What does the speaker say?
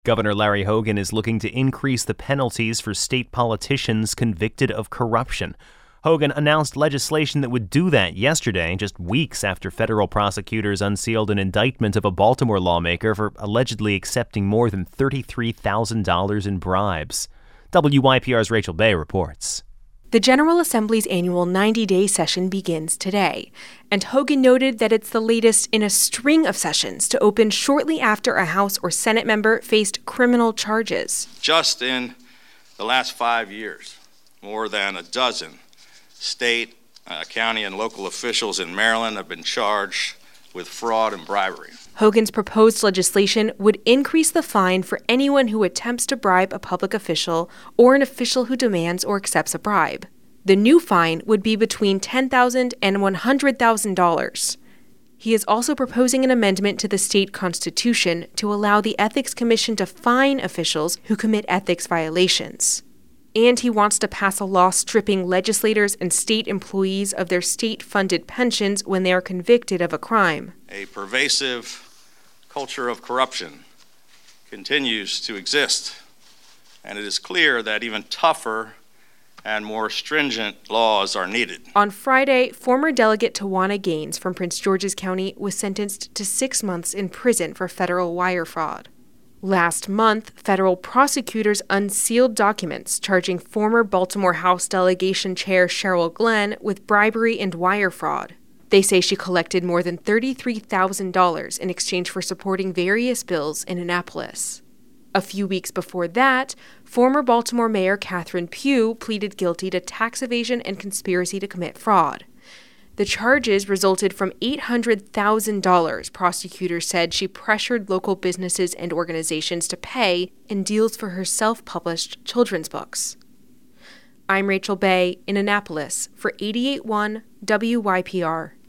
Governor Larry Hogan is looking to increase the penalties for state politicians convicted of corruption. Hogan announced legislation that would do that yesterday, just weeks after federal prosecutors unsealed an indictment of a Baltimore lawmaker for allegedly accepting more than $33,000 in bribes. WYPR's Rachel Bay reports. The General Assembly's annual 90-day session begins today, and Hogan noted that it's the latest in a string of sessions to open shortly after a House or Senate member faced criminal charges. Just in the last 5 years, more than a dozen state, county, and local officials in Maryland have been charged with fraud and bribery. Hogan's proposed legislation would increase the fine for anyone who attempts to bribe a public official or an official who demands or accepts a bribe. The new fine would be between $10,000 and $100,000. He is also proposing an amendment to the state constitution to allow the Ethics Commission to fine officials who commit ethics violations. And he wants to pass a law stripping legislators and state employees of their state-funded pensions when they are convicted of a crime. A pervasive culture of corruption continues to exist, and it is clear that even tougher and more stringent laws are needed. On Friday, former Delegate Tawana Gaines from Prince George's County was sentenced to 6 months in prison for federal wire fraud. Last month, federal prosecutors unsealed documents charging former Baltimore House Delegation Chair Cheryl Glenn with bribery and wire fraud. They say she collected more than $33,000 in exchange for supporting various bills in Annapolis. A few weeks before that, former Baltimore Mayor Catherine Pugh pleaded guilty to tax evasion and conspiracy to commit fraud. The charges resulted from $800,000 prosecutors said she pressured local businesses and organizations to pay in deals for her self-published children's books. I'm Rachel Bay in Annapolis for 88.1 WYPR.